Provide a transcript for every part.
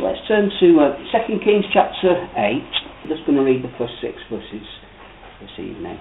So let's turn to 2 Kings chapter 8. I'm just going to read the first 6 verses this evening.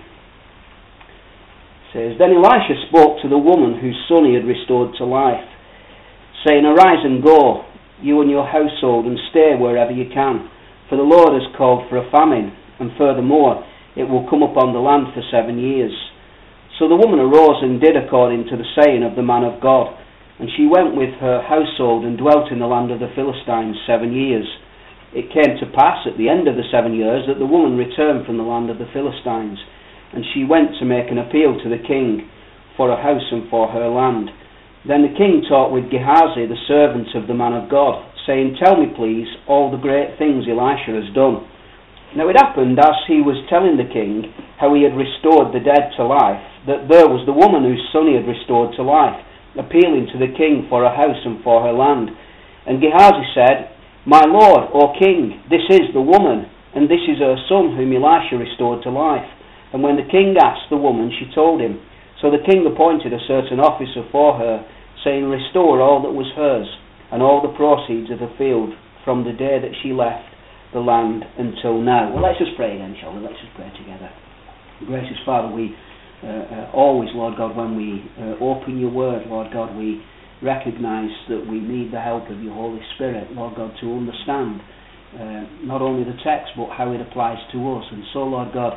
It says, Then Elisha spoke to the woman whose son he had restored to life, saying, Arise and go, you and your household, and stay wherever you can, for the Lord has called for a famine, and furthermore, it will come upon the land for 7 years. So the woman arose and did according to the saying of the man of God, and she went with her household and dwelt in the land of the Philistines 7 years. It came to pass at the end of the 7 years that the woman returned from the land of the Philistines, and she went to make an appeal to the king for a house and for her land. Then the king talked with Gehazi, the servant of the man of God, saying, Tell me, please, all the great things Elisha has done. Now it happened, as he was telling the king how he had restored the dead to life, that there was the woman whose son he had restored to life, appealing to the king for a house and for her land. And Gehazi said, My lord, O king, this is the woman, and this is her son whom Elisha restored to life. And when the king asked the woman, she told him. So the king appointed a certain officer for her, saying, Restore all that was hers, and all the proceeds of the field, from the day that she left the land until now. Well, let's just pray then, shall we? Let's just pray together. Gracious Father, we always, Lord God, when we open your word, Lord God, we recognise that we need the help of your Holy Spirit, Lord God, to understand not only the text but how it applies to us. And so, Lord God,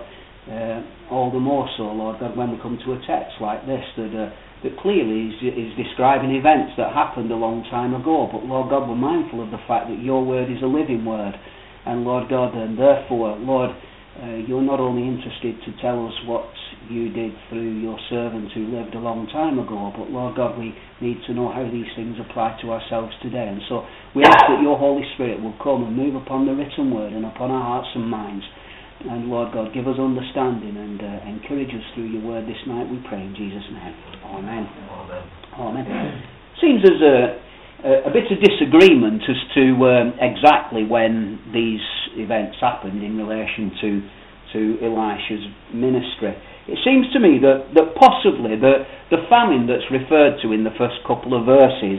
all the more so, Lord God, when we come to a text like this that clearly is describing events that happened a long time ago, but Lord God, we're mindful of the fact that your word is a living word, and Lord God, and therefore, Lord, you're not only interested to tell us what you did through your servant who lived a long time ago, but Lord God, we need to know how these things apply to ourselves today. And so we ask that your Holy Spirit will come and move upon the written word and upon our hearts and minds. And Lord God, give us understanding and encourage us through your word this night, we pray in Jesus' name. Amen. Amen. Amen. Seems there's a bit of disagreement as to exactly when these events happened in relation to Elisha's ministry. It seems to me that possibly the famine that's referred to in the first couple of verses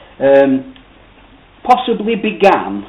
possibly began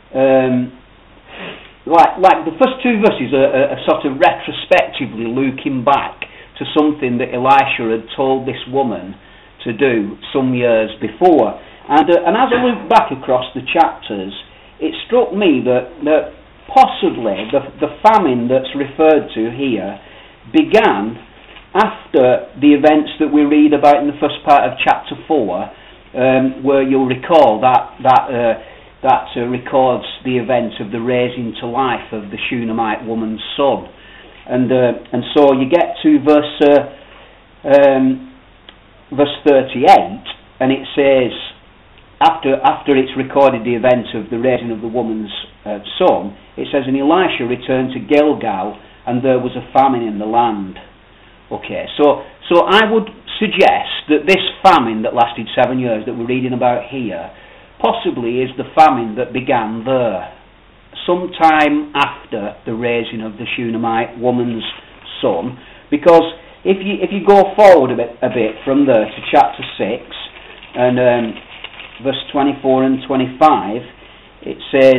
like the first 2 verses are sort of retrospectively looking back to something that Elisha had told this woman to do some years before. And as I look back across the chapters, it struck me that possibly the famine that's referred to here began after the events that we read about in the first part of chapter 4, where you'll recall that records the event of the raising to life of the Shunammite woman's son. And so you get to verse 38, and it says, after it's recorded the event of the raising of the woman's son, it says, And Elisha returned to Gilgal, and there was a famine in the land. Okay, so I would suggest that this famine that lasted 7 years that we're reading about here possibly is the famine that began there, sometime after the raising of the Shunammite woman's son, because if you go forward a bit from there to chapter 6 and verse 24 and 25, it says,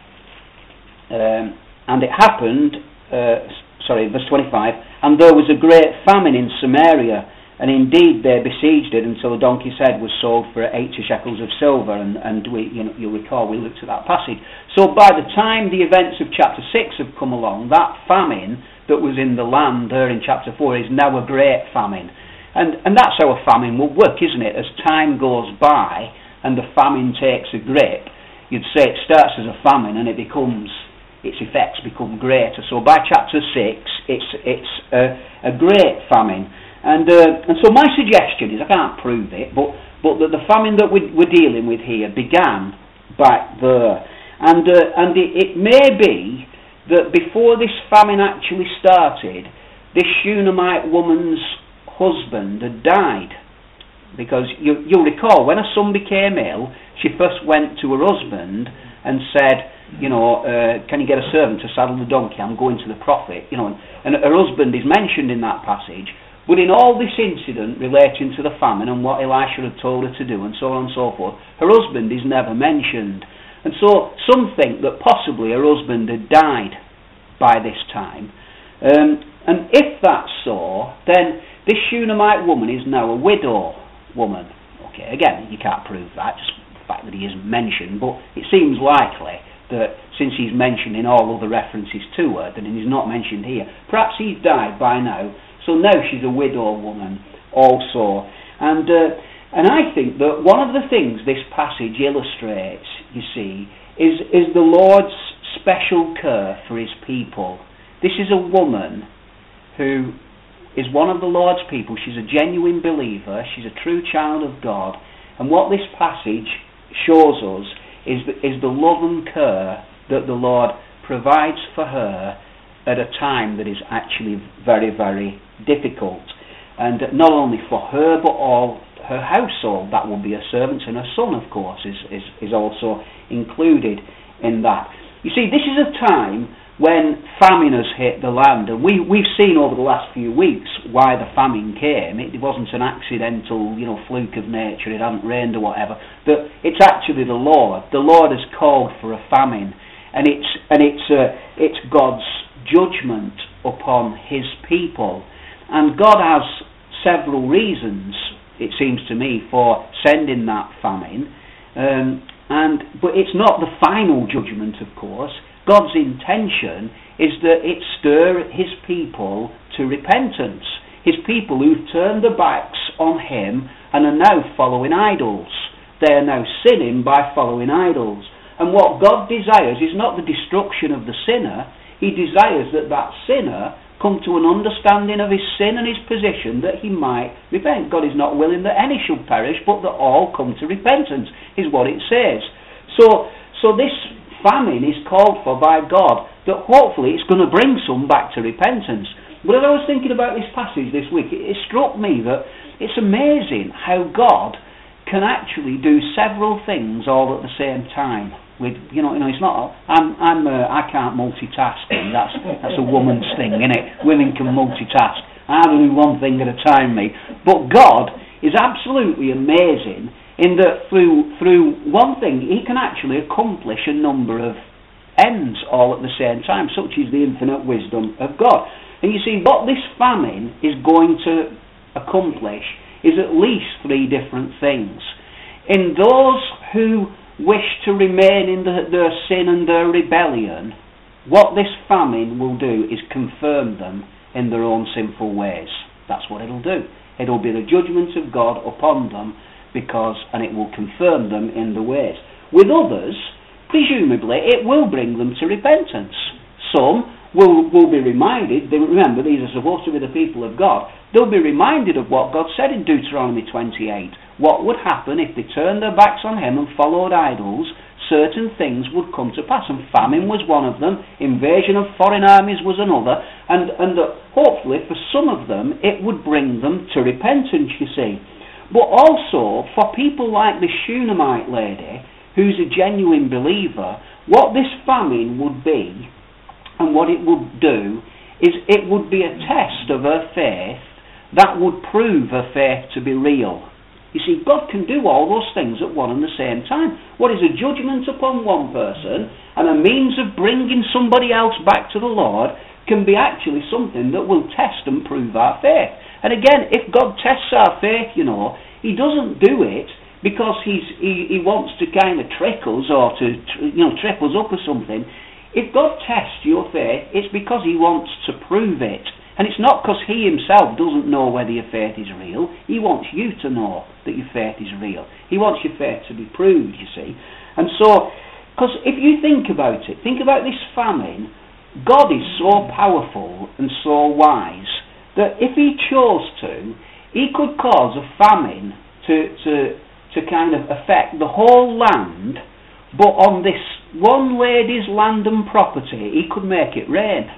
and it happened, verse 25, and there was a great famine in Samaria, and indeed they besieged it until a donkey's head was sold for 80 shekels of silver, and you'll recall we looked at that passage. So by the time the events of chapter 6 have come along, that famine that was in the land there in chapter 4 is now a great famine. And that's how a famine will work, isn't it? As time goes by and the famine takes a grip, you'd say it starts as a famine and its effects become greater. So by chapter 6, it's a great famine. And so my suggestion is, I can't prove it, but that the famine that we're dealing with here began back there. And it may be that before this famine actually started, this Shunammite woman's husband had died. Because you'll recall, when her son became ill, she first went to her husband and said, can you get a servant to saddle the donkey? I'm going to the prophet. And her husband is mentioned in that passage. But in all this incident relating to the famine and what Elisha had told her to do and so on and so forth, her husband is never mentioned. And so some think that possibly her husband had died by this time. And if that's so, then this Shunammite woman is now a widow woman. Okay, again, you can't prove that, just the fact that he isn't mentioned, but it seems likely that since he's mentioned in all other references to her, then he's not mentioned here. Perhaps he's died by now, so now she's a widow woman also. And I think that one of the things this passage illustrates, you see, is the Lord's special care for his people. This is a woman who is one of the Lord's people. She's a genuine believer. She's a true child of God. And what this passage shows us is the love and care that the Lord provides for her at a time that is actually very, very difficult. And not only for her, but all her household. That will be her servants, and her son, of course, is also included in that. You see, this is a time when famine has hit the land, and we've seen over the last few weeks why the famine came. It wasn't an accidental, fluke of nature. It hadn't rained or whatever. But it's actually the Lord. The Lord has called for a famine, and it's God's judgment upon His people. And God has several reasons, it seems to me, for sending that famine. But it's not the final judgment, of course. God's intention is that it stir his people to repentance. His people who've turned their backs on him and are now following idols. They are now sinning by following idols. And what God desires is not the destruction of the sinner. He desires that sinner come to an understanding of his sin and his position, that he might repent. God is not willing that any should perish, but that all come to repentance, is what it says. So this famine is called for by God, that hopefully it's going to bring some back to repentance. But as I was thinking about this passage this week, it struck me that it's amazing how God can actually do several things all at the same time. With it's not. I can't multitask. That's a woman's thing, isn't it? Women can multitask. I do one thing at a time, me. But God is absolutely amazing in that through one thing he can actually accomplish a number of ends all at the same time, such is the infinite wisdom of God. And you see, what this famine is going to accomplish is at least three different things. In those who wish to remain in their sin and their rebellion, what this famine will do is confirm them in their own sinful ways. That's what it'll do. It'll be the judgment of God upon them, and it will confirm them in the ways. With others, presumably, it will bring them to repentance. Some will be reminded, remember these are supposed to be the people of God, they'll be reminded of what God said in Deuteronomy 28. What would happen if they turned their backs on him and followed idols? Certain things would come to pass, and famine was one of them, invasion of foreign armies was another, and hopefully for some of them it would bring them to repentance, you see. But also, for people like the Shunammite lady, who's a genuine believer, what this famine would be, and what it would do, is it would be a test of her faith that would prove her faith to be real. You see, God can do all those things at one and the same time. What is a judgment upon one person and a means of bringing somebody else back to the Lord can be actually something that will test and prove our faith. And again, if God tests our faith, he doesn't do it because he wants to kind of trick us or to trip us up or something. If God tests your faith, it's because he wants to prove it. And it's not because he himself doesn't know whether your faith is real. He wants you to know that your faith is real. He wants your faith to be proved, you see. And so, because if you think about it, think about this famine, God is so powerful and so wise that if he chose to, he could cause a famine to kind of affect the whole land, but on this one lady's land and property, he could make it rain.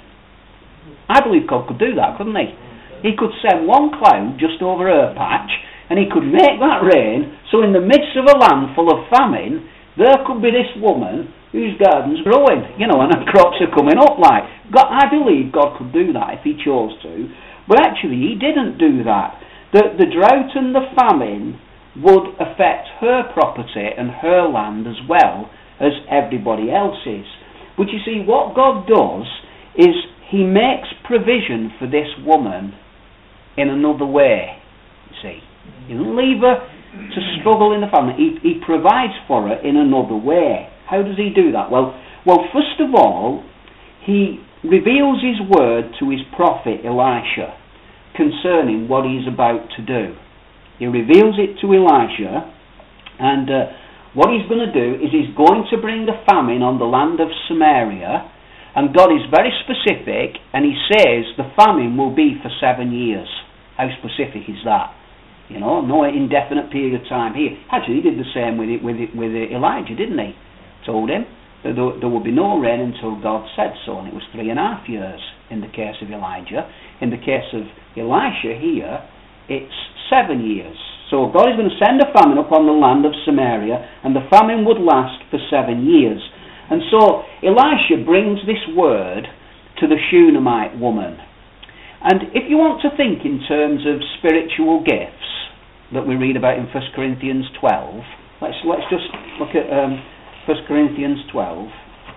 I believe God could do that, couldn't he? He could send one cloud just over her patch, and he could make that rain, so in the midst of a land full of famine, there could be this woman whose garden's growing, and her crops are coming up like. God, I believe God could do that if he chose to, but actually he didn't do that. The drought and the famine would affect her property and her land as well as everybody else is. But you see, what God does is he makes provision for this woman in another way. You see, he doesn't leave her to struggle in the family. He provides for her in another way. How does he do that? Well, first of all, he reveals his word to his prophet Elisha concerning what he's about to do. He reveals it to Elisha, and what he's going to do is he's going to bring a famine on the land of Samaria, and God is very specific, and he says the famine will be for 7 years. How specific is that? You know, no indefinite period of time here. Actually, he did the same with Elijah, didn't he? Told him that there would be no rain until God said so, and it was 3.5 years in the case of Elijah. In the case of Elisha here, it's 7 years. So God is going to send a famine upon the land of Samaria, and the famine would last for 7 years. And so Elisha brings this word to the Shunammite woman. And if you want to think in terms of spiritual gifts that we read about in 1 Corinthians 12, let's just look at 1 Corinthians 12.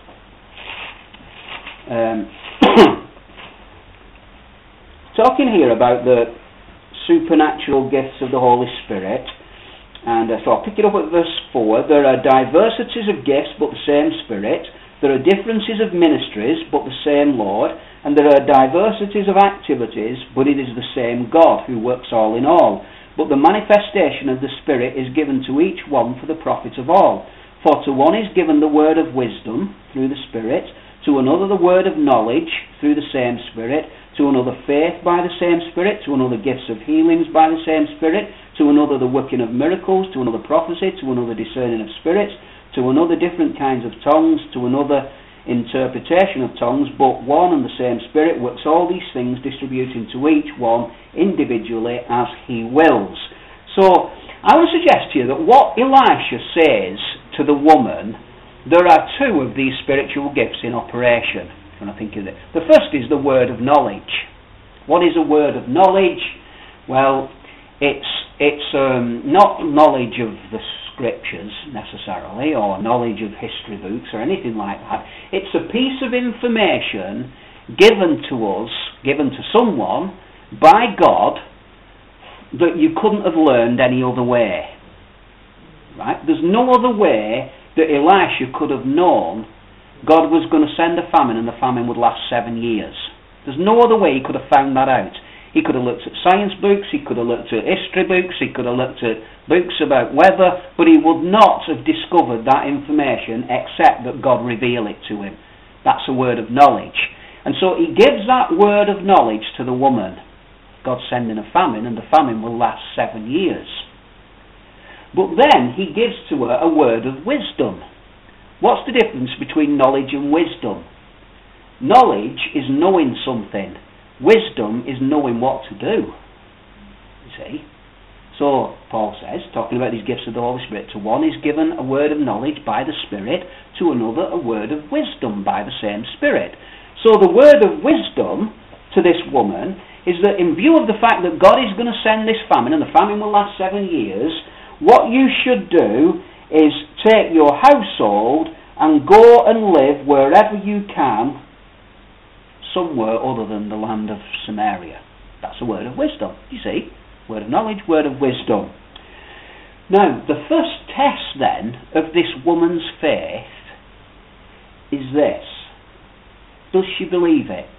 Talking here about the supernatural gifts of the Holy Spirit, and so I'll pick it up at verse 4. There are diversities of gifts, but the same Spirit. There are differences of ministries, but the same Lord. And there are diversities of activities, but it is the same God who works all in all. But the manifestation of the Spirit is given to each one for the profit of all. For to one is given the word of wisdom through the Spirit, to another the word of knowledge through the same Spirit, to another faith by the same Spirit, to another gifts of healings by the same Spirit, to another the working of miracles, to another prophecy, to another discerning of spirits, to another different kinds of tongues, to another interpretation of tongues, but one and the same Spirit works all these things, distributing to each one individually as he wills. So I would suggest to you that what Elisha says to the woman, there are two of these spiritual gifts in operation. When I think of it, the first is the word of knowledge. What is a word of knowledge? Well, it's not knowledge of the scriptures necessarily, or knowledge of history books or anything like that. It's a piece of information given to us, given to someone by God, that you couldn't have learned any other way. Right? There's no other way that Elisha could have known God was going to send a famine and the famine would last 7 years. There's no other way he could have found that out. He could have looked at science books, he could have looked at history books, he could have looked at books about weather, but he would not have discovered that information except that God revealed it to him. That's a word of knowledge. And so he gives that word of knowledge to the woman. God's sending a famine, and the famine will last 7 years. But then he gives to her a word of wisdom. What's the difference between knowledge and wisdom? Knowledge is knowing something. Wisdom is knowing what to do. You see? So, Paul says, talking about these gifts of the Holy Spirit, to one is given a word of knowledge by the Spirit, to another a word of wisdom by the same Spirit. So the word of wisdom to this woman is that in view of the fact that God is going to send this famine, and the famine will last 7 years, what you should do is take your household and go and live wherever you can, somewhere other than the land of Samaria. That's a word of wisdom, you see. Word of knowledge, word of wisdom. Now, the first test then of this woman's faith is this. Does she believe it?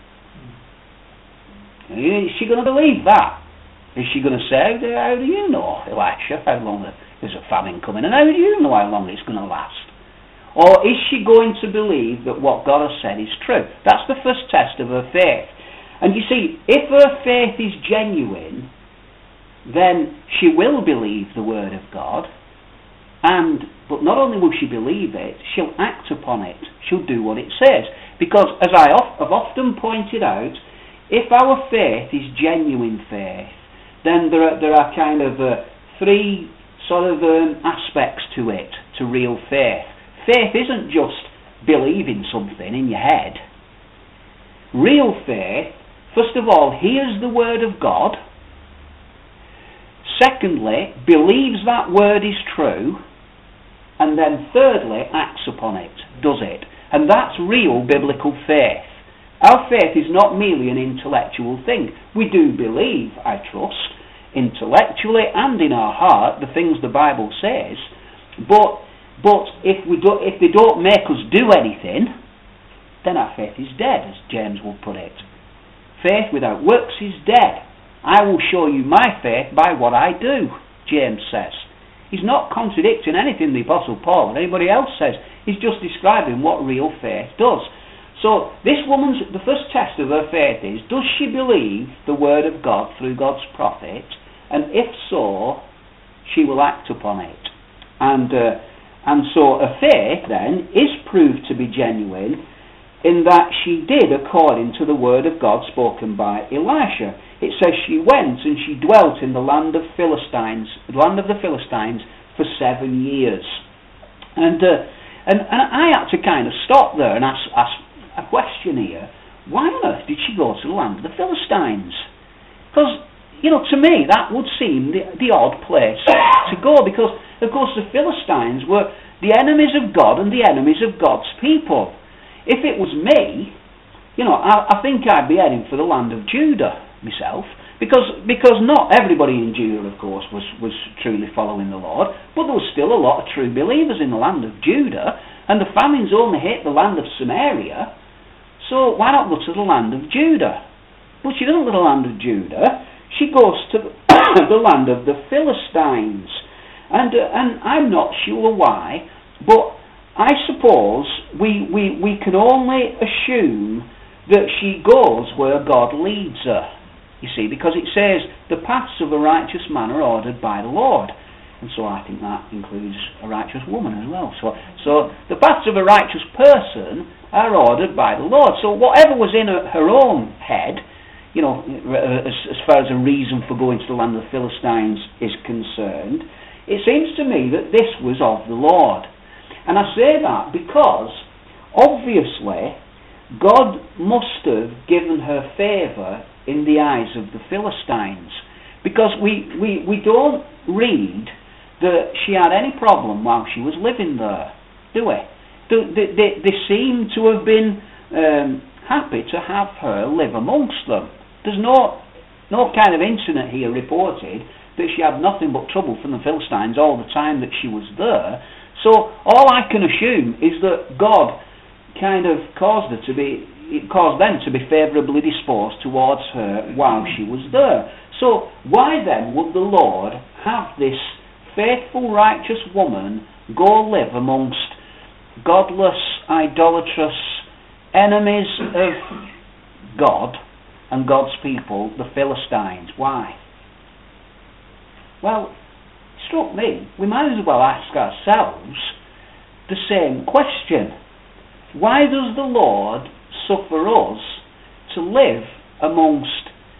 Is she going to believe that? Is she going to say, how do you know, Elisha, how long there's a famine coming, and how do you know how long it's going to last? Or is she going to believe that what God has said is true? That's the first test of her faith. And you see, if her faith is genuine, then she will believe the word of God, but not only will she believe it, she'll act upon it. She'll do what it says. Because, as I have often pointed out, if our faith is genuine faith, then there are kind of three sort of aspects to it, to real faith. Faith isn't just believing something in your head. Real faith, first of all, hears the word of God. Secondly, believes that word is true. And then thirdly, acts upon it. does it? And that's real biblical faith. Our faith is not merely an intellectual thing. We do believe, I trust, intellectually and in our heart, the things the Bible says, but if they don't make us do anything, then our faith is dead, as James will put it. Faith without works is dead. I will show you my faith by what I do, James says. He's not contradicting anything the Apostle Paul or anybody else says. He's just describing what real faith does. So this woman's, the first test of her faith is, does she believe the word of God through God's prophet? And if so, she will act upon it. And so her faith then is proved to be genuine in that she did according to the word of God spoken by Elisha. It says she went and she dwelt in the land of the Philistines for 7 years. And I had to kind of stop there and ask a question here. Why on earth did she go to the land of the Philistines? Because, to me that would seem the odd place to go, because of course the Philistines were the enemies of God and the enemies of God's people. If it was me, I think I'd be heading for the land of Judah myself, because not everybody in Judah, of course, was truly following the Lord, but there was still a lot of true believers in the land of Judah, and the famines only hit the land of Samaria. So why not go to the land of Judah? But she doesn't go to the land of Judah. She goes to the land of the Philistines. And I'm not sure why, but I suppose we can only assume that she goes where God leads her. You see, because it says, the paths of a righteous man are ordered by the Lord. And so I think that includes a righteous woman as well. So the paths of a righteous person are ordered by the Lord. So whatever was in her own head, as far as a reason for going to the land of the Philistines is concerned, it seems to me that this was of the Lord. And I say that because, obviously, God must have given her favour in the eyes of the Philistines. Because we don't read that she had any problem while she was living there, do we? They seem to have been happy to have her live amongst them. There's no kind of incident here reported that she had nothing but trouble from the Philistines all the time that she was there. So all I can assume is that God kind of caused them to be favourably disposed towards her while she was there. So why then would the Lord have this faithful, righteous woman go live amongst godless, idolatrous enemies of God and God's people, the Philistines? Why? Well, it struck me, we might as well ask ourselves the same question. Why does the Lord suffer us to live amongst,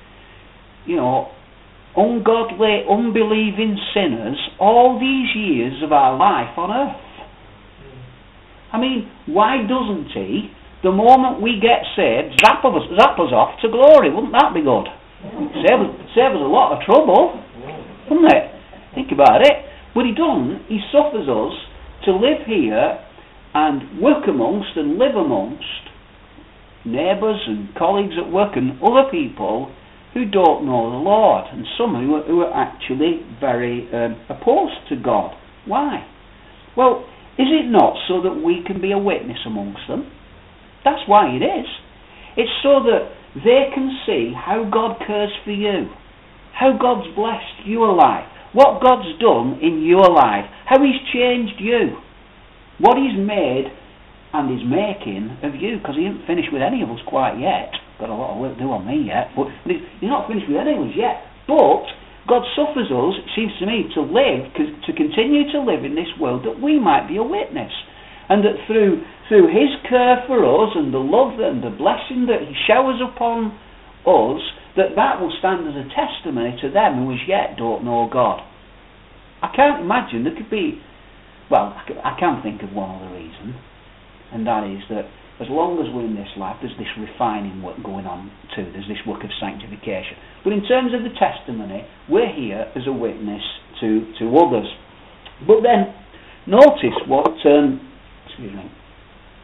ungodly, unbelieving sinners all these years of our life on earth? I mean, why doesn't He, the moment we get saved, zap us off to glory? Wouldn't that be good? Save us a lot of trouble, wouldn't it? Think about it. But He doesn't. He suffers us to live here and work amongst and live amongst neighbours and colleagues at work and other people who don't know the Lord, and some who are actually very opposed to God. Why? Well, is it not so that we can be a witness amongst them? That's why it is. It's so that they can see how God cares for you, how God's blessed your life, what God's done in your life, how He's changed you, what He's made and is making of you, because He isn't finished with any of us quite yet. Got a lot of work to do on me yet, but He's not finished with any of us yet. But God suffers us, it seems to me, to continue to live in this world, that we might be a witness, and that through His care for us and the love and the blessing that He showers upon us, that will stand as a testimony to them who as yet don't know God. I can't imagine there could be. Well, I can think of one other reason, and that is that as long as we're in this life, there's this refining work going on too. There's this work of sanctification. But in terms of the testimony, we're here as a witness to others. But then, notice what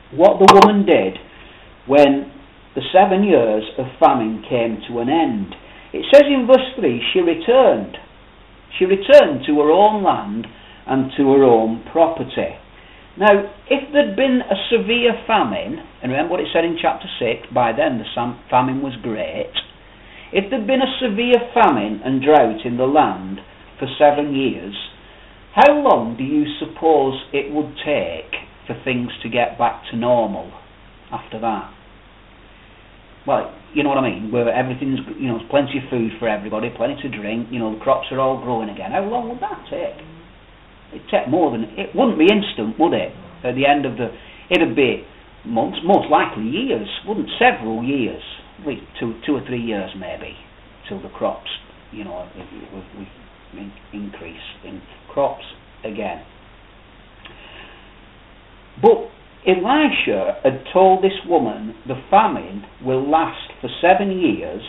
what the woman did when the 7 years of famine came to an end. It says in verse 3, she returned. She returned to her own land and to her own property. Now, if there'd been a severe famine, and remember what it said in chapter 6, by then the famine was great. If there'd been a severe famine and drought in the land for 7 years, how long do you suppose it would take for things to get back to normal after that? Well, you know what I mean, where everything's, there's plenty of food for everybody, plenty to drink, the crops are all growing again. How long would that take? It'd take more than, it wouldn't be instant, would it? At the end of it'd be months, most likely years, wouldn't several years, at least 2 or 3 years maybe, till the crops, we increase in crops again. But Elisha had told this woman the famine will last for 7 years,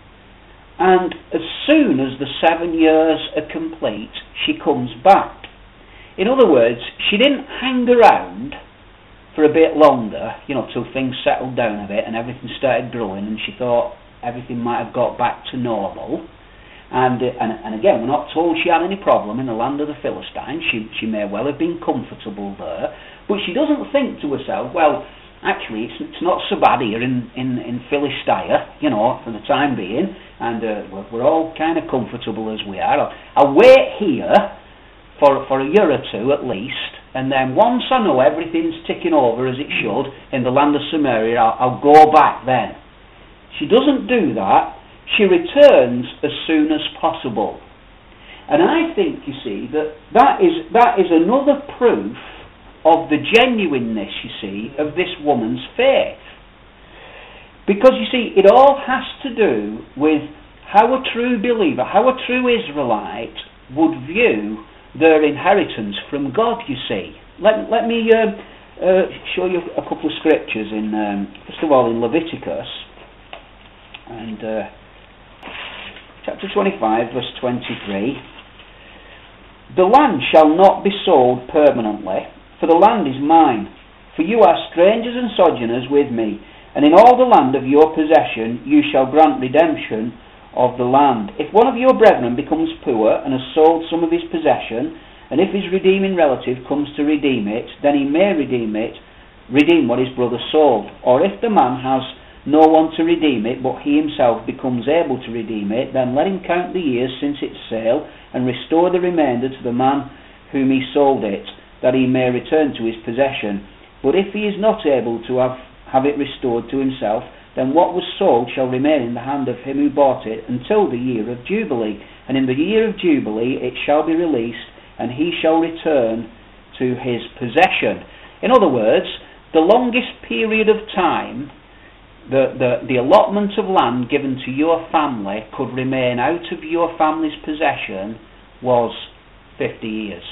and as soon as the 7 years are complete, she comes back. In other words, she didn't hang around for a bit longer, till things settled down a bit and everything started growing, and she thought everything might have got back to normal. And again, we're not told she had any problem in the land of the Philistines. She may well have been comfortable there, but she doesn't think to herself, well, actually, it's not so bad here in Philistia, for the time being, and we're all kind of comfortable as we are. I'll wait here for a year or two at least, and then once I know everything's ticking over as it should in the land of Samaria, I'll go back then. She doesn't do that. She returns as soon as possible. And I think, you see, that is another proof of the genuineness, you see, of this woman's faith. Because, you see, it all has to do with how a true believer, how a true Israelite would view their inheritance from God, you see. Let me show you a couple of scriptures, first of all in Leviticus, and chapter 25, verse 23. The land shall not be sold permanently, for the land is mine. For you are strangers and sojourners with me, and in all the land of your possession you shall grant redemption of the land. If one of your brethren becomes poor and has sold some of his possession, and if his redeeming relative comes to redeem it, then he may redeem what his brother sold. Or if the man has no one to redeem it, but he himself becomes able to redeem it, then let him count the years since its sale, and restore the remainder to the man whom he sold it, that he may return to his possession. But if he is not able to have it restored to himself, then what was sold shall remain in the hand of him who bought it until the year of Jubilee. And in the year of Jubilee it shall be released, and he shall return to his possession. In other words, the longest period of time the allotment of land given to your family could remain out of your family's possession was 50 years,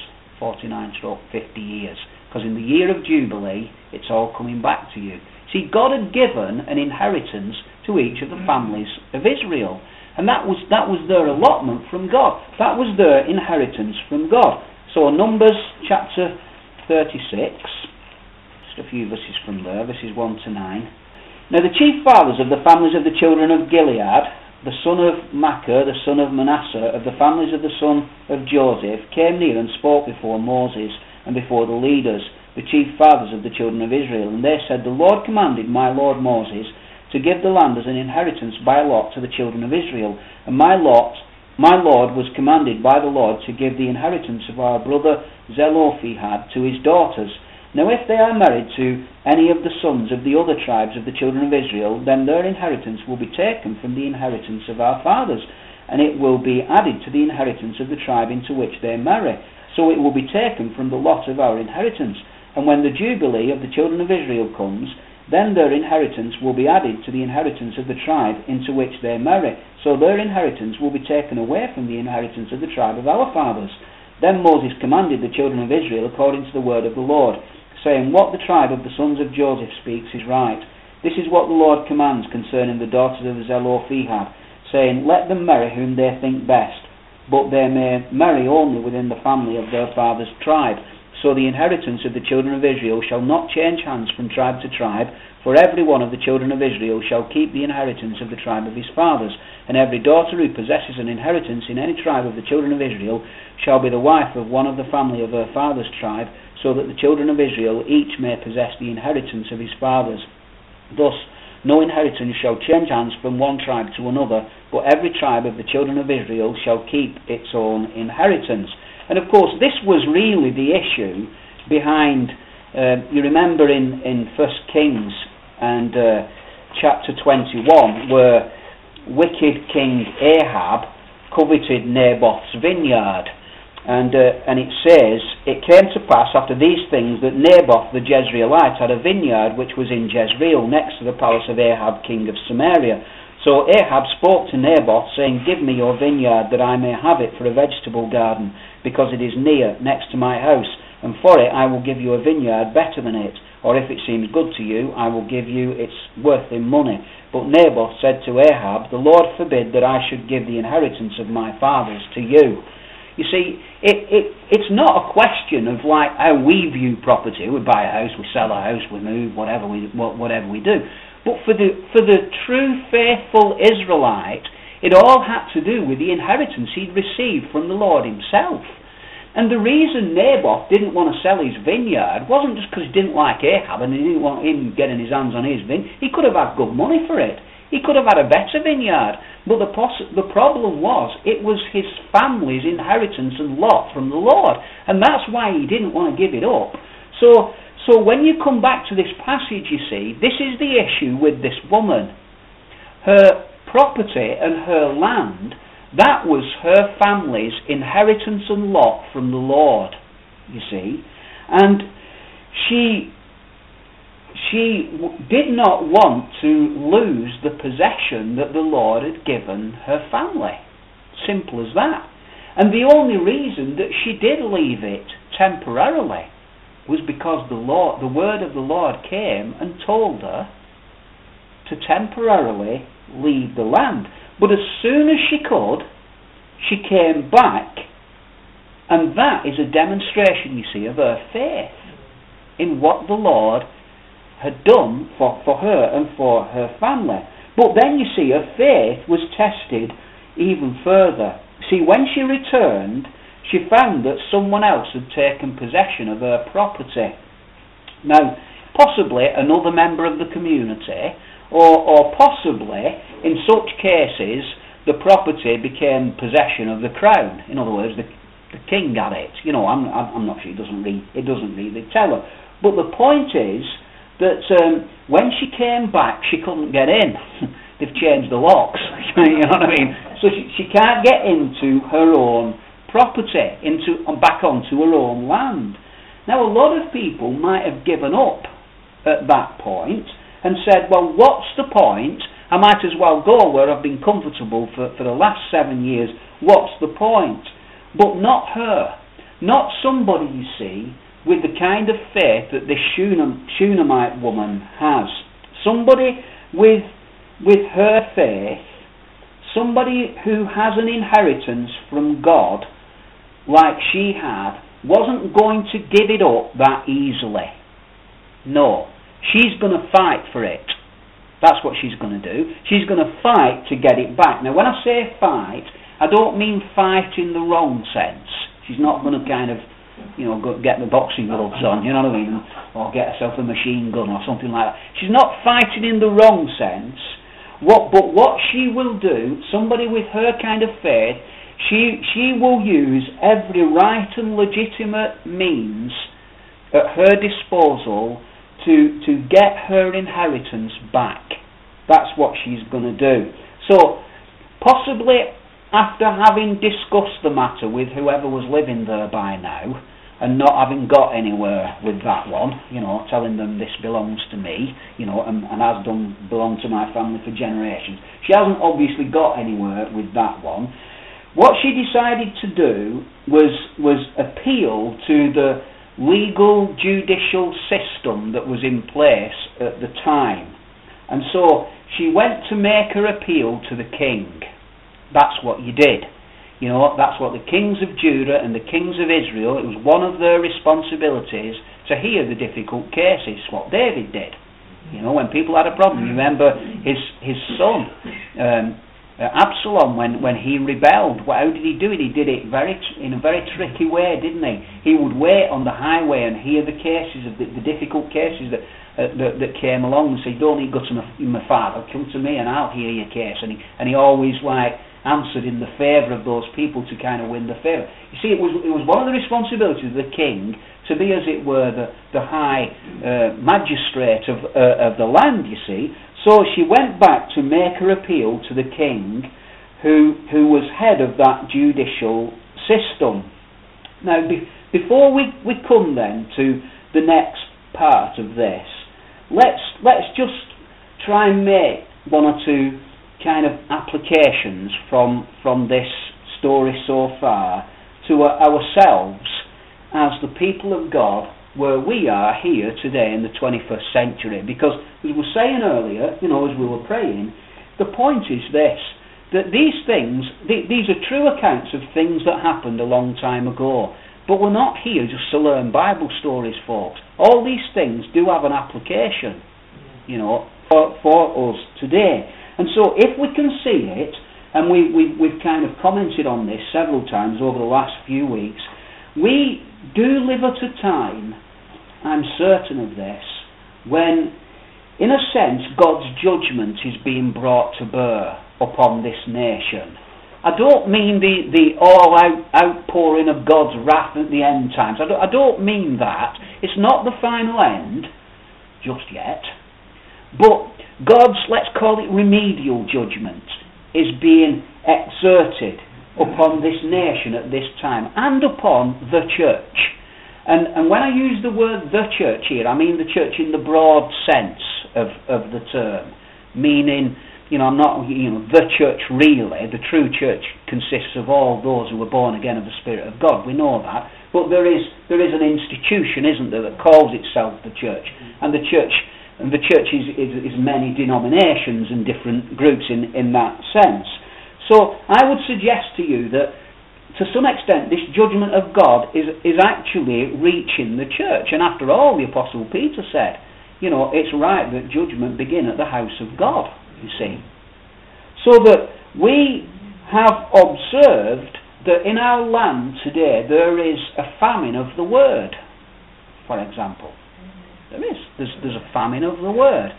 49/50 years. Because in the year of Jubilee, it's all coming back to you. See, God had given an inheritance to each of the families of Israel. And that was their allotment from God. That was their inheritance from God. So Numbers chapter 36, just a few verses from there, verses 1 to 9. Now the chief fathers of the families of the children of Gilead, the son of Machir, the son of Manasseh, of the families of the son of Joseph, came near and spoke before Moses and before the leaders, the chief fathers of the children of Israel. And they said, the Lord commanded my Lord Moses to give the land as an inheritance by lot to the children of Israel. And my Lord was commanded by the Lord to give the inheritance of our brother Zelophehad to his daughters. Now if they are married to any of the sons of the other tribes of the children of Israel, then their inheritance will be taken from the inheritance of our fathers, and it will be added to the inheritance of the tribe into which they marry. So it will be taken from the lot of our inheritance. And when the Jubilee of the children of Israel comes, then their inheritance will be added to the inheritance of the tribe into which they marry. So their inheritance will be taken away from the inheritance of the tribe of our fathers. Then Moses commanded the children of Israel according to the word of the Lord, saying, what the tribe of the sons of Joseph speaks is right. This is what the Lord commands concerning the daughters of Zelophehad, saying, let them marry whom they think best, but they may marry only within the family of their father's tribe. So the inheritance of the children of Israel shall not change hands from tribe to tribe, for every one of the children of Israel shall keep the inheritance of the tribe of his fathers, and every daughter who possesses an inheritance in any tribe of the children of Israel shall be the wife of one of the family of her father's tribe, so that the children of Israel each may possess the inheritance of his fathers. Thus no inheritance shall change hands from one tribe to another, but every tribe of the children of Israel shall keep its own inheritance. And of course this was really the issue behind, you remember in 1 Kings and chapter 21, where wicked King Ahab coveted Naboth's vineyard. And it says, it came to pass after these things that Naboth the Jezreelite had a vineyard which was in Jezreel, next to the palace of Ahab king of Samaria. So Ahab spoke to Naboth, saying, Give me your vineyard, that I may have it for a vegetable garden, because it is near, next to my house, and for it I will give you a vineyard better than it. Or if it seems good to you, I will give you its worth in money. But Naboth said to Ahab, The Lord forbid that I should give the inheritance of my fathers to you. You see, it's not a question of like how we view property. We buy a house, we sell a house, we move, whatever we do. But for the true faithful Israelite, it all had to do with the inheritance he'd received from the Lord himself. And the reason Naboth didn't want to sell his vineyard wasn't just because he didn't like Ahab and he didn't want him getting his hands on his vineyard. He could have had good money for it. He could have had a better vineyard. But the problem was, it was his family's inheritance and lot from the Lord. And that's why he didn't want to give it up. So when you come back to this passage, you see, this is the issue with this woman. Her property and her land, that was her family's inheritance and lot from the Lord, you see. And she did not want to lose the possession that the Lord had given her family. Simple as that. And the only reason that she did leave it temporarily was because the word of the Lord came and told her to temporarily leave the land. But as soon as she could, she came back, and that is a demonstration, you see, of her faith in what the Lord had done for her and for her family. But then you see, her faith was tested even further. See, when she returned, she found that someone else had taken possession of her property. Now, possibly another member of the community, or possibly, in such cases, the property became possession of the crown. In other words, the king had it. You know, I'm not sure, it doesn't really tell her. But the point is that when she came back, she couldn't get in. They've changed the locks. You know what I mean? So she can't get into her own property, back onto her own land. Now, a lot of people might have given up at that point and said, well, what's the point? I might as well go where I've been comfortable for the last 7 years. What's the point? But not her. Not somebody, you see, with the kind of faith that this Shunammite woman has. Somebody with her faith, somebody who has an inheritance from God like she had, wasn't going to give it up that easily. No. She's going to fight for it. That's what she's going to do. She's going to fight to get it back. Now, when I say fight, I don't mean fight in the wrong sense. She's not going to kind of, go get the boxing gloves on, you know what I mean, or get herself a machine gun or something like that. She's not fighting in the wrong sense. But what she will do, somebody with her kind of faith, she will use every right and legitimate means at her disposal to get her inheritance back. That's what she's going to do. So, possibly after having discussed the matter with whoever was living there by now, and not having got anywhere with that one, telling them this belongs to me, and has done belong to my family for generations. She hasn't obviously got anywhere with that one. What she decided to do was appeal to the legal judicial system that was in place at the time. And so she went to make her appeal to the king. That's what you did. You know, that's what the kings of Judah and the kings of Israel, it was one of their responsibilities to hear the difficult cases, what David did. You know, when people had a problem, you remember his son, Absalom, when he rebelled, how did he do it? He did it in a very tricky way, didn't he? He would wait on the highway and hear the cases, of the difficult cases that came along, and say, don't need to go to my father, come to me and I'll hear your case. And he always answered in the favour of those people to kind of win the favour. You see, it was one of the responsibilities of the king to be, as it were, the high magistrate of the land, you see. So she went back to make her appeal to the king, who was head of that judicial system. Now, before we come then to the next part of this, let's just try and make one or two kind of applications from this story so far to ourselves as the people of God, where we are here today in the 21st century. Because, as we were saying earlier, you know, as we were praying, the point is this, that these things, these are true accounts of things that happened a long time ago. But we're not here just to learn Bible stories, folks. All these things do have an application, you know, for us today. And so if we can see it, and we've kind of commented on this several times over the last few weeks, we do live at a time, I'm certain of this, when, in a sense, God's judgment is being brought to bear upon this nation. I don't mean the all-out outpouring of God's wrath at the end times. I don't mean that. It's not the final end, just yet. But God's, let's call it remedial judgment, is being exerted upon this nation at this time, and upon the church. And when I use the word the church here, I mean the church in the broad sense of the term, meaning, you know, I'm not, you know, the church really. The true church consists of all those who were born again of the Spirit of God. We know that. But there is an institution, isn't there, that calls itself the church. And the church is many denominations and different groups in that sense. So I would suggest to you that, to some extent, this judgment of God is actually reaching the church. And after all, the Apostle Peter said, you know, it's right that judgment begin at the house of God, you see. So that we have observed that in our land today there is a famine of the word, for example. There's a famine of the word.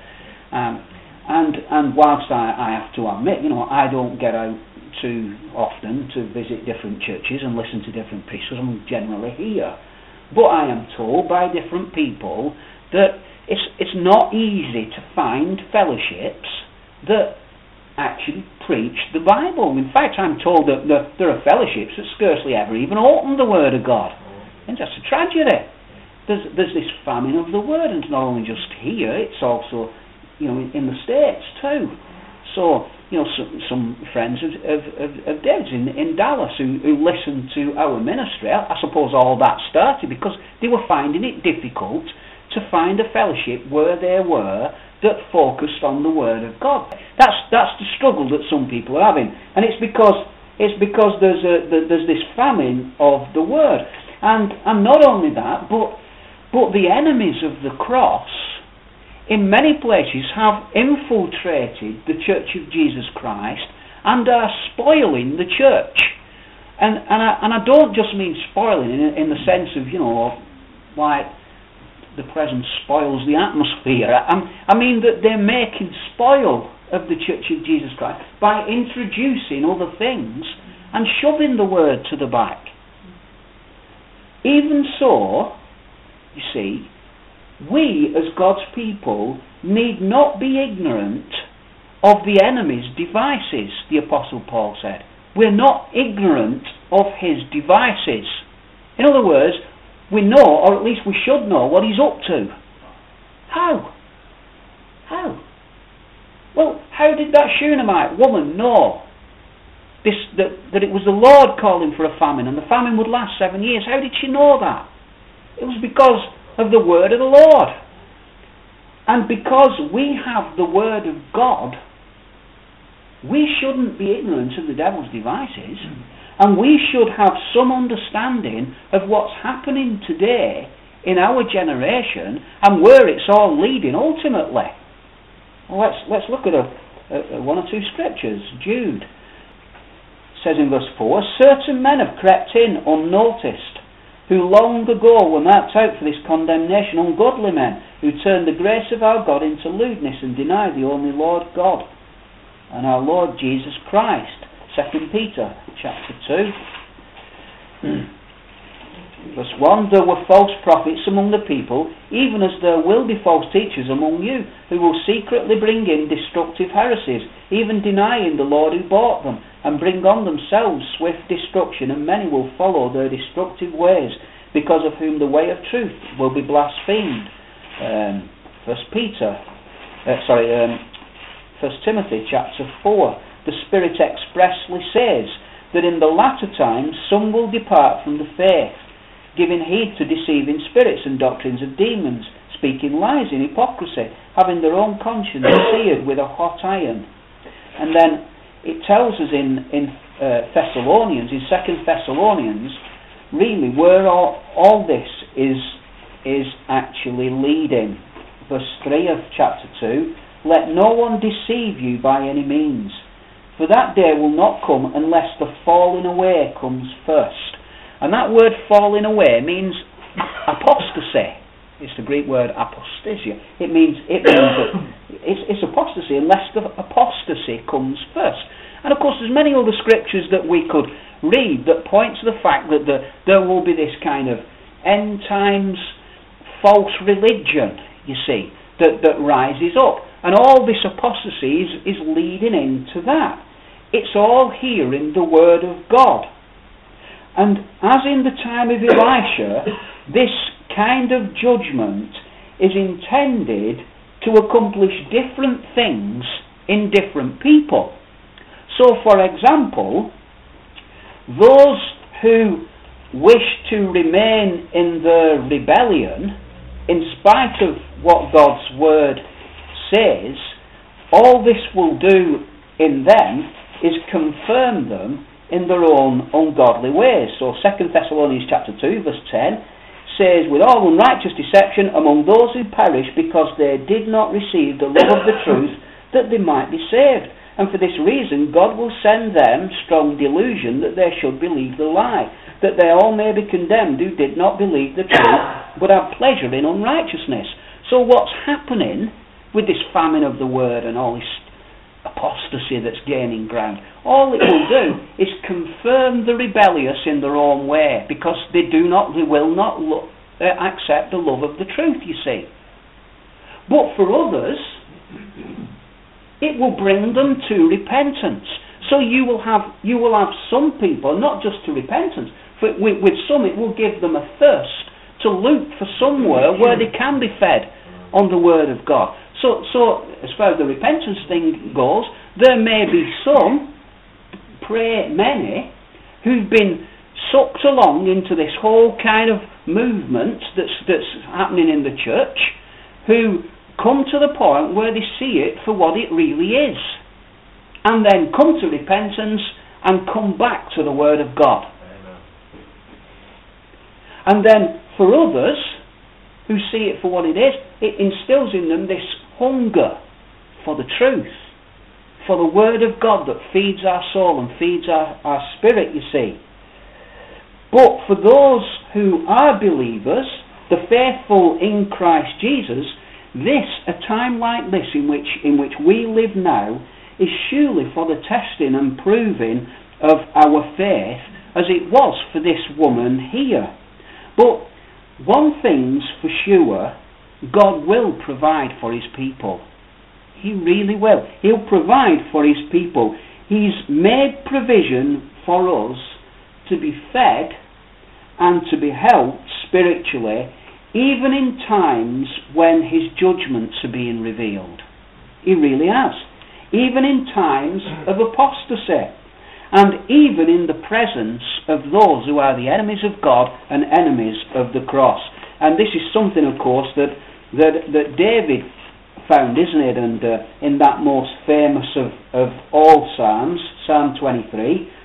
And whilst I have to admit, you know, I don't get out too often to visit different churches and listen to different preachers. I'm generally here. But I am told by different people that it's not easy to find fellowships that actually preach the Bible. In fact, I'm told that there are fellowships that scarcely ever even open the Word of God. And that's a tragedy. There's this famine of the Word, and it's not only just here, it's also, you know, in the States too. So, you know, some friends of David's in Dallas who listened to our ministry, I suppose all that started because they were finding it difficult to find a fellowship where they were that focused on the Word of God. That's the struggle that some people are having, and it's because there's this famine of the Word, and not only that, but the enemies of the cross in many places have infiltrated the Church of Jesus Christ and are spoiling the church. And I don't just mean spoiling in the sense of, you know, like the present spoils the atmosphere. I mean that they're making spoil of the Church of Jesus Christ by introducing other things and shoving the Word to the back. Even so, you see, we as God's people need not be ignorant of the enemy's devices, the Apostle Paul said. We're not ignorant of his devices. In other words, we know, or at least we should know, what he's up to. How? Well, how did that Shunammite woman know that it was the Lord calling for a famine, and the famine would last 7 years? How did she know that? It was because of the word of the Lord. And because we have the word of God, we shouldn't be ignorant of the devil's devices. And we should have some understanding of what's happening today in our generation and where it's all leading ultimately. Well, let's look at one or two scriptures. Jude says in verse 4, certain men have crept in unnoticed, who long ago were marked out for this condemnation, ungodly men, who turn the grace of our God into lewdness and deny the only Lord God and our Lord Jesus Christ. 2 Peter chapter 2 verse 1, there were false prophets among the people, even as there will be false teachers among you, who will secretly bring in destructive heresies, even denying the Lord who bought them, and bring on themselves swift destruction, and many will follow their destructive ways, because of whom the way of truth will be blasphemed. 1 Timothy chapter 4, the Spirit expressly says that in the latter times some will depart from the faith, giving heed to deceiving spirits and doctrines of demons, speaking lies in hypocrisy, having their own conscience seared with a hot iron. And then it tells us in Thessalonians, in 2 Thessalonians, really where all this is actually leading. Verse 3 of chapter 2, let no one deceive you by any means, for that day will not come unless the falling away comes first. And that word falling away means apostasy. It's the Greek word apostasia. It means that it's apostasy unless the apostasy comes first. And of course there's many other scriptures that we could read that point to the fact that there will be this kind of end times false religion, you see, that rises up. And all this apostasy is leading into that. It's all here in the Word of God. And as in the time of Elisha, this kind of judgment is intended to accomplish different things in different people. So, for example, those who wish to remain in the rebellion, in spite of what God's Word says, all this will do in them is confirm them in their own ungodly ways. So 2 Thessalonians chapter 2 verse 10 says, with all unrighteous deception among those who perish, because they did not receive the love of the truth, that they might be saved. And for this reason God will send them strong delusion, that they should believe the lie, that they all may be condemned who did not believe the truth, but have pleasure in unrighteousness. So what's happening with this famine of the word and all this apostasy that's gaining ground, all it will do is confirm the rebellious in their own way, because they will not accept the love of the truth, you see. But for others, it will bring them to repentance. So you will have some people, not just to repentance, but with some it will give them a thirst to look for somewhere where they can be fed on the Word of God. So as far as the repentance thing goes, there may be some, pray many, who've been sucked along into this whole kind of movement that's happening in the church, who come to the point where they see it for what it really is, and then come to repentance and come back to the Word of God. Amen. And then for others who see it for what it is, it instills in them this hunger for the truth, for the Word of God that feeds our soul and feeds our spirit, you see. But for those who are believers, the faithful in Christ Jesus, a time like this in which we live now, is surely for the testing and proving of our faith, as it was for this woman here. But one thing's for sure, God will provide for His people. He really will. He'll provide for His people. He's made provision for us to be fed and to be helped spiritually, even in times when His judgments are being revealed. He really has. Even in times of apostasy, and even in the presence of those who are the enemies of God and enemies of the cross. And this is something, of course, that David found, isn't it? And in that most famous of all Psalms, Psalm 23,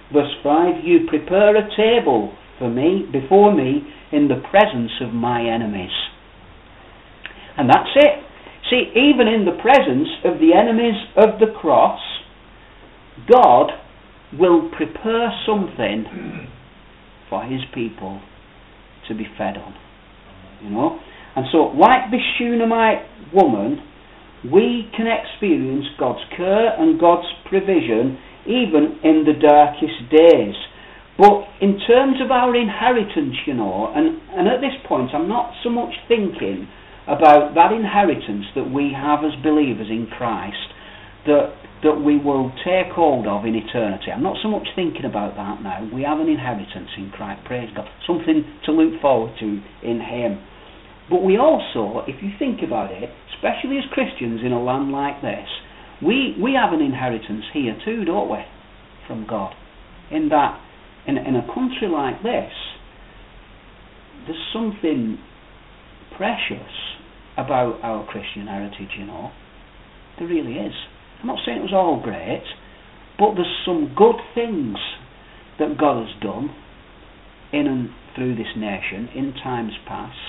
Verse 5, you prepare a table for me, before me, in the presence of my enemies. And that's it. See, even in the presence of the enemies of the cross, God will prepare something for his people to be fed on. You know? And so, like this Shunammite woman, we can experience God's care and God's provision even in the darkest days. But in terms of our inheritance, you know, and at this point I'm not so much thinking about that inheritance that we have as believers in Christ that we will take hold of in eternity. I'm not so much thinking about that now. We have an inheritance in Christ, praise God. Something to look forward to in him. But we also, if you think about it, especially as Christians in a land like this, we have an inheritance here too, don't we? From God. In that, in a country like this, there's something precious about our Christian heritage, you know. There really is. I'm not saying it was all great, but there's some good things that God has done in and through this nation in times past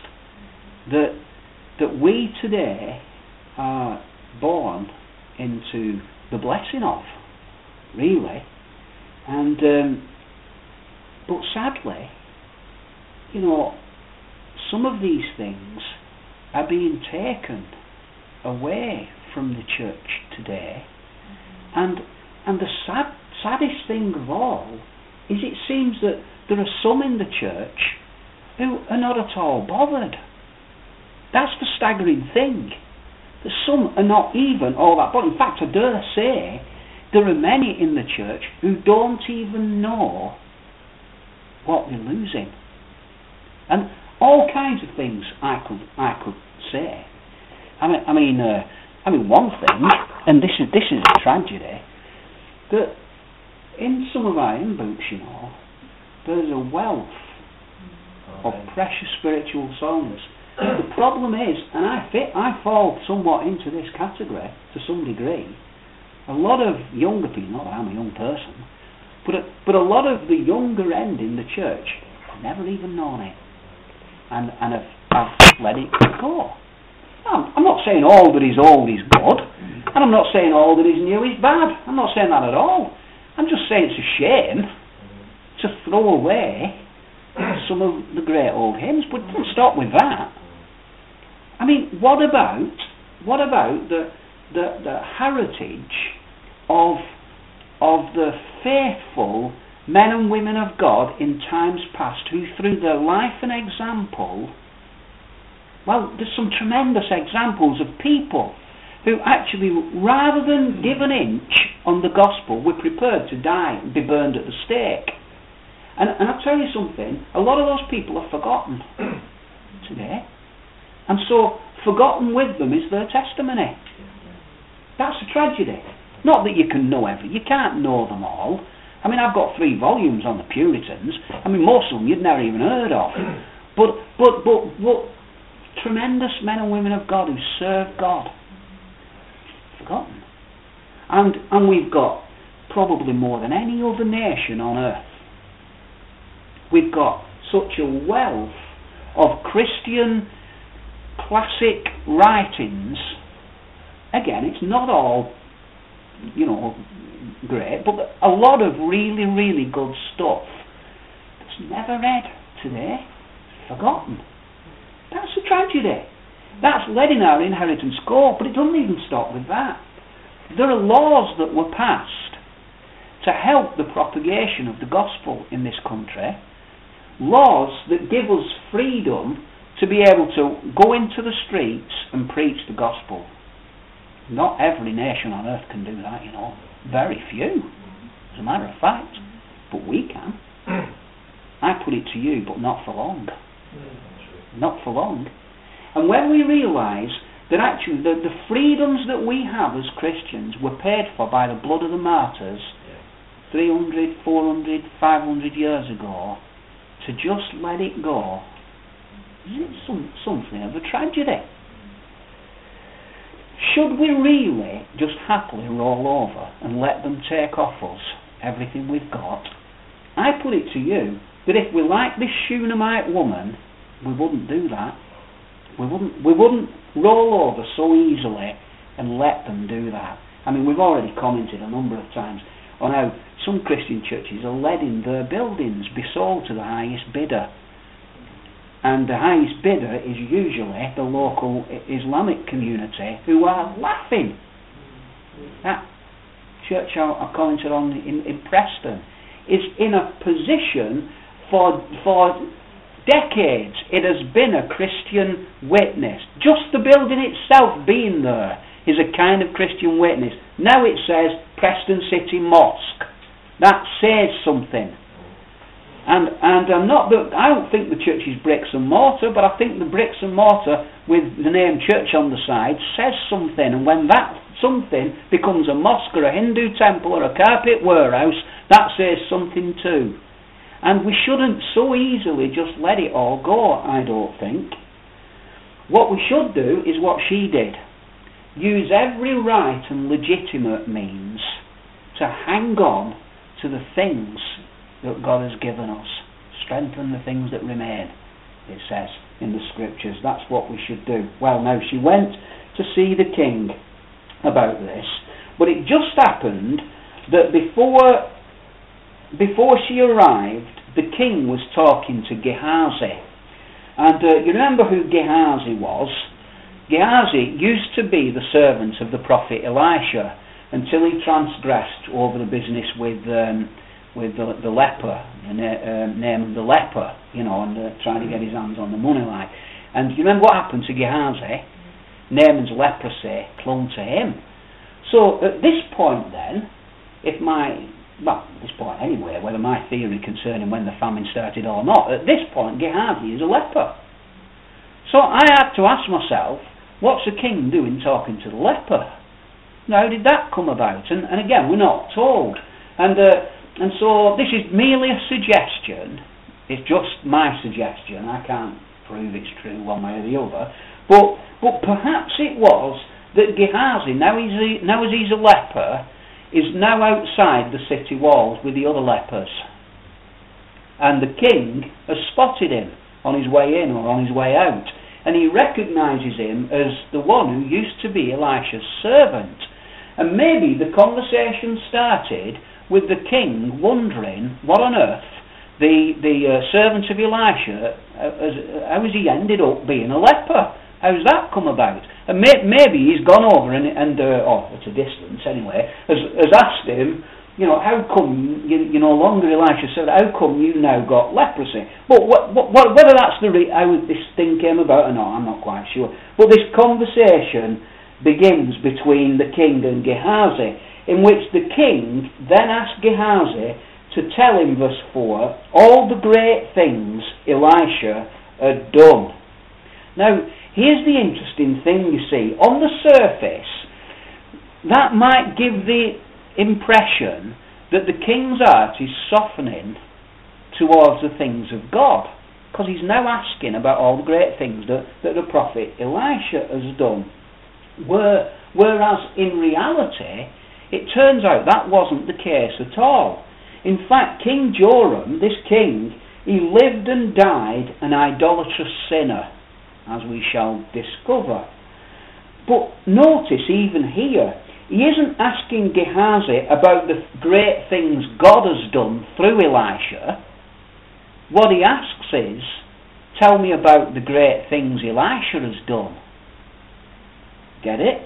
that we today are born into the blessing of, really. And but sadly, you know, some of these things are being taken away from the church today, and the saddest thing of all is it seems that there are some in the church who are not at all bothered. That's the staggering thing. That some are not even all that bothered. In fact, I dare say there are many in the church who don't even know what they're losing. And all kinds of things I could say. I mean, one thing, and this is a tragedy, that in some of our hymn books, you know, there's a wealth of precious spiritual songs. The problem is, and I fall somewhat into this category to some degree, a lot of younger people, not that I'm a young person, but a lot of the younger end in the church have never even known it, and have let it go. I'm not saying all that is old is good, and I'm not saying all that is new is bad. I'm not saying that at all. I'm just saying it's a shame to throw away some of the great old hymns, but don't stop with that. I mean, what about the heritage of the faithful men and women of God in times past who, through their life and example, well, there's some tremendous examples of people who actually, rather than give an inch on the gospel, were prepared to die and be burned at the stake. And I'll tell you something, a lot of those people are forgotten today. And so, forgotten with them is their testimony. That's a tragedy. Not that you can know everything. You can't know them all. I mean, I've got 3 volumes on the Puritans. I mean, most of them you'd never even heard of. But tremendous men and women of God who serve God. Forgotten. And we've got probably more than any other nation on earth. We've got such a wealth of Christian classic writings. Again, it's not all, you know, great, but a lot of really, really good stuff that's never read today, forgotten. That's a tragedy. That's letting our inheritance go, but it doesn't even stop with that. There are laws that were passed to help the propagation of the gospel in this country, laws that give us freedom to be able to go into the streets and preach the gospel. Not every nation on earth can do that, you know. Very few, as a matter of fact. But we can. I put it to you, but not for long. Not for long. And when we realise that actually the freedoms that we have as Christians were paid for by the blood of the martyrs 300, 400, 500 years ago, to just let it go, is something of a tragedy. Should we really just happily roll over and let them take off us everything we've got? I put it to you that if we like this Shunammite woman, we wouldn't do that. We wouldn't roll over so easily and let them do that. I mean, we've already commented a number of times on how some Christian churches are letting their buildings be sold to the highest bidder. And the highest bidder is usually the local Islamic community, who are laughing. That church I commented on in Preston is in a position for decades. It has been a Christian witness. Just the building itself being there is a kind of Christian witness. Now it says Preston City Mosque. That says something. And I don't think the church is bricks and mortar, but I think the bricks and mortar with the name church on the side says something. And when that something becomes a mosque or a Hindu temple or a carpet warehouse, that says something too. And we shouldn't so easily just let it all go, I don't think. What we should do is what she did. Use every right and legitimate means to hang on to the things that God has given us. Strengthen the things that remain, it says in the scriptures. That's what we should do. Well, now she went to see the king about this, but it just happened that before she arrived, the king was talking to Gehazi. And you remember who Gehazi was? Gehazi used to be the servant of the prophet Elisha until he transgressed over the business with the leper, Naaman the leper, and trying to get his hands on the money like. And you remember what happened to Gehazi? Naaman's leprosy clung to him. So at this point then, at this point anyway, whether my theory concerning when the famine started or not, at this point Gehazi is a leper. So I had to ask myself, what's the king doing talking to the leper? Now, how did that come about? And again, we're not told. And so this is merely a suggestion. It's just my suggestion. I can't prove it's true one way or the other. But perhaps it was that Gehazi, now as he's a leper, is now outside the city walls with the other lepers. And the king has spotted him on his way in or on his way out. And he recognises him as the one who used to be Elisha's servant. And maybe the conversation started with the king wondering what on earth the servant of Elisha, how has he ended up being a leper? How's that come about? And maybe he's gone over and at a distance anyway, has asked him, how come you're no longer Elisha? So how come you now got leprosy? But whether that's how this thing came about or not, I'm not quite sure. But this conversation begins between the king and Gehazi, in which the king then asked Gehazi to tell him, verse 4, all the great things Elisha had done. Now, here's the interesting thing, you see. On the surface, that might give the impression that the king's heart is softening towards the things of God, because he's now asking about all the great things that the prophet Elisha has done. Whereas in reality, it turns out that wasn't the case at all. In fact, King Joram, this king, he lived and died an idolatrous sinner, as we shall discover. But notice even here, he isn't asking Gehazi about the great things God has done through Elisha. What he asks is, tell me about the great things Elisha has done. Get it?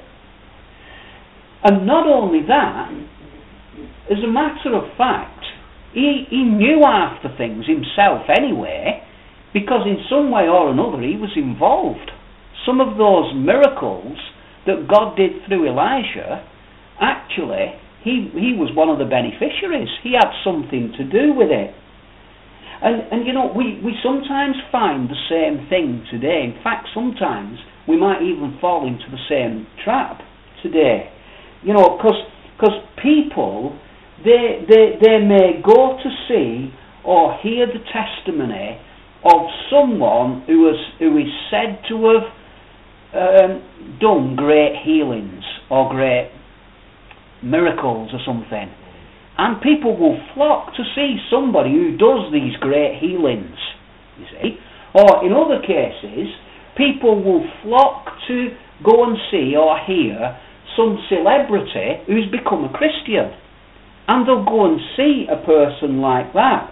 And not only that, as a matter of fact, he knew half the things himself anyway, because in some way or another he was involved. Some of those miracles that God did through Elisha, actually, he was one of the beneficiaries. He had something to do with it. And we sometimes find the same thing today. In fact, sometimes we might even fall into the same trap today. Because people, they may go to see or hear the testimony of someone who is said to have done great healings or great miracles or something, And people will flock to see somebody who does these great healings, you see. Or in other cases, people will flock to go and see or hear some celebrity who's become a Christian. And they'll go and see a person like that.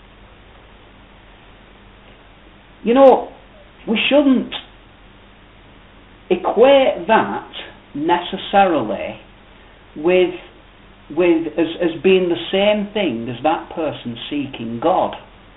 You know, we shouldn't equate that necessarily with as being the same thing as that person seeking God.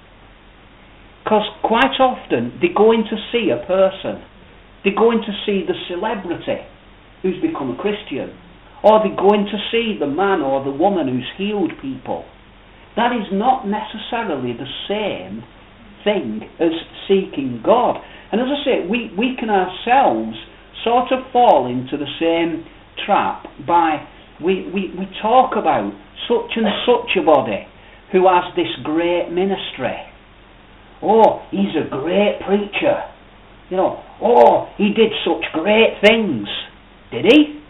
Because quite often they go in to see a person, they go in to see the celebrity who's become a Christian, or they go in to see the man or the woman who's healed people. That is not necessarily the same thing as seeking God. And as I say, we can ourselves sort of fall into the same trap by we talk about such and such a body who has this great ministry. Oh, he's a great preacher. You know, oh, he did such great things. Did he?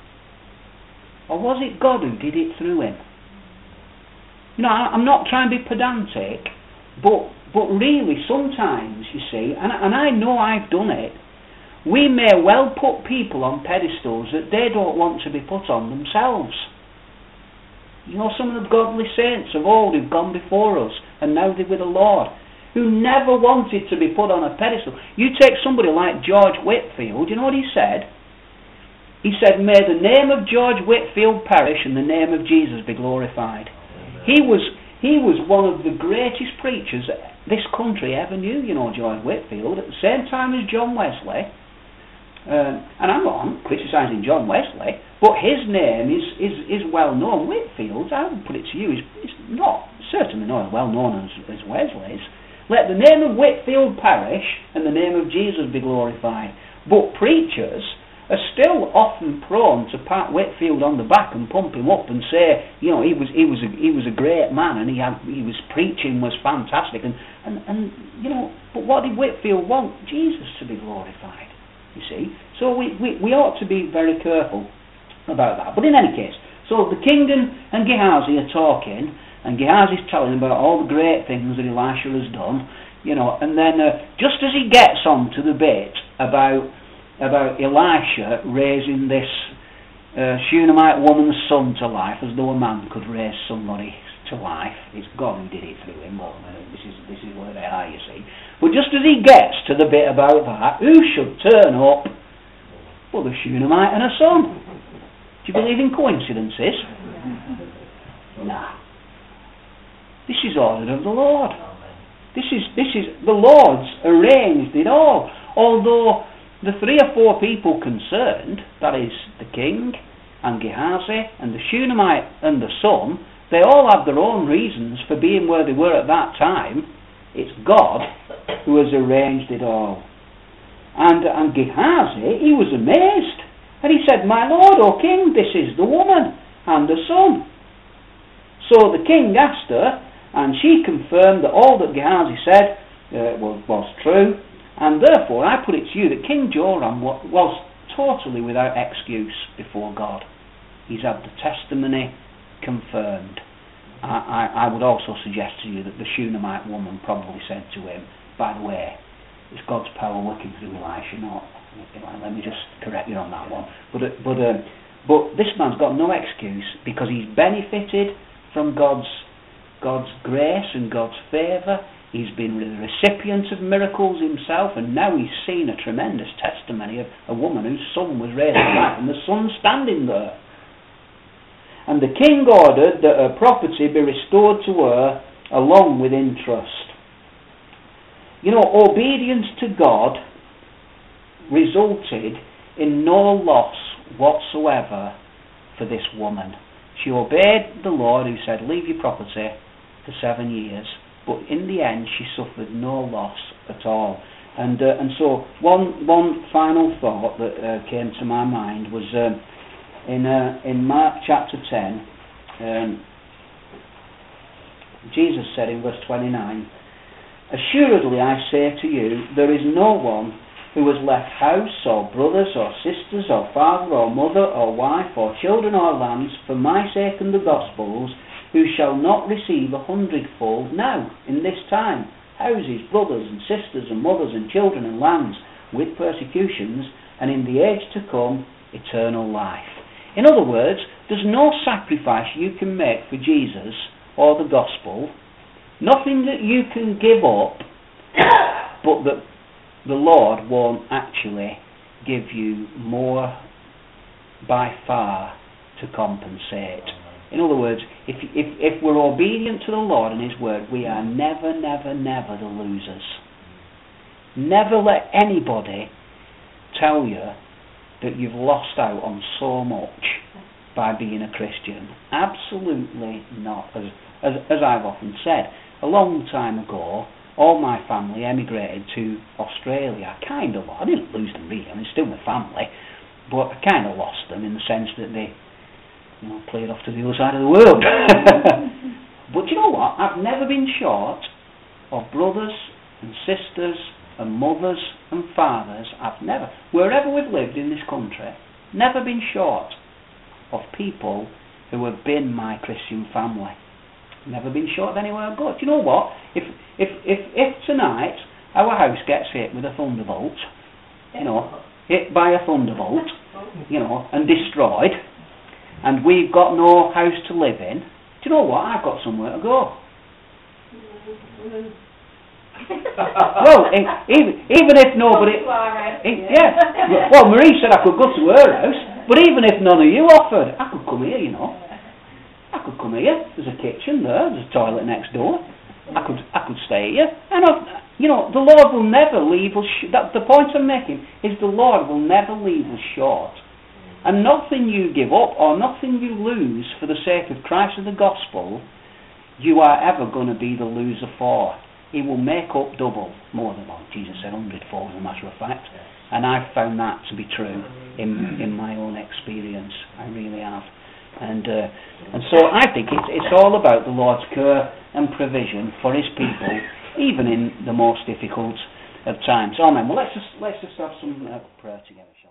Or was it God who did it through him? You know, I'm not trying to be pedantic, but really sometimes, you see, and I know I've done it, we may well put people on pedestals that they don't want to be put on themselves. You know, some of the godly saints of old who've gone before us and now they're with the Lord, who never wanted to be put on a pedestal. You take somebody like George Whitefield, you know what he said? He said, "May the name of George Whitefield perish and the name of Jesus be glorified." He was one of the greatest preachers this country ever knew, you know, George Whitefield, at the same time as John Wesley. And I'm not criticising John Wesley, but his name is well known. Whitefield, I would put it to you, is not certainly not as well known as Wesley's. Let the name of Whitefield perish and the name of Jesus be glorified. But preachers are still often prone to pat Whitefield on the back and pump him up and say, you know, he was a great man and he was preaching was fantastic and you know, but what did Whitefield want? Jesus to be glorified. You see, so we ought to be very careful about that. But in any case, so the king and Gehazi are talking, and Gehazi's telling about all the great things that Elisha has done, you know, and then just as he gets on to the bit about Elisha raising this Shunammite woman's son to life, as though a man could raise somebody to life. It's God who did it through him. Well, this is where they are, you see. But just as he gets to the bit about that, who should turn up? Well, the Shunammite and her son. Do you believe in coincidences? Nah. This is ordered of the Lord. This is the Lord's arranged it all. Although the 3 or 4 people concerned, that is the king and Gehazi and the Shunammite and the son, they all have their own reasons for being where they were at that time. It's God who has arranged it all. And Gehazi, he was amazed. And he said, "My lord, O king, this is the woman and the son." So the king asked her, and she confirmed that all that Gehazi said was true. And therefore, I put it to you that King Joram was totally without excuse before God. He's had the testimony confirmed. I would also suggest to you that the Shunammite woman probably said to him, "By the way, it's God's power working through Elisha, not." Let me just correct you on that one. But this man's got no excuse because he's benefited from God's grace and God's favour. He's been the recipient of miracles himself, and now he's seen a tremendous testimony of a woman whose son was raised to life, and the son's standing there. And the king ordered that her property be restored to her along with interest. You know, obedience to God resulted in no loss whatsoever for this woman. She obeyed the Lord who said, "Leave your property for 7 years." But in the end, she suffered no loss at all. And so one final thought that came to my mind was in Mark chapter 10, Jesus said in verse 29, "Assuredly I say to you, there is no one who has left house or brothers or sisters or father or mother or wife or children or lands for my sake and the gospel's, who shall not receive 100-fold now, in this time, houses, brothers and sisters and mothers and children and lands, with persecutions, and in the age to come, eternal life. In other words, there's no sacrifice you can make for Jesus or the gospel, nothing that you can give up, but that the Lord won't actually give you more by far to compensate. In other words, if we're obedient to the Lord and His word, we are never, never, never the losers. Never let anybody tell you that you've lost out on so much by being a Christian. Absolutely not. As I've often said, a long time ago, all my family emigrated to Australia. I didn't lose them really, they're still my family, but I kind of lost them in the sense that they played off to the other side of the world. But you know what? I've never been short of brothers and sisters and mothers and fathers. Wherever we've lived in this country, never been short of people who have been my Christian family. Never been short of anywhere I go. Do you know what? If tonight our house gets hit with a thunderbolt, hit by a thunderbolt, and destroyed, and we've got no house to live in, do you know what? I've got somewhere to go. Well, even if nobody... Well, Marie said I could go to her house, but even if none of you offered, I could come here, I could come here. There's a kitchen there, there's a toilet next door. I could stay here. And the Lord will never leave us... the point I'm making is the Lord will never leave us short. And nothing you give up or nothing you lose for the sake of Christ and the gospel, you are ever going to be the loser for. He will make up double, more than what Jesus said, 100-fold as a matter of fact. And I've found that to be true in my own experience. I really have. And so I think it's all about the Lord's care and provision for His people, even in the most difficult of times. Amen. Well, let's just have some prayer together, shall we?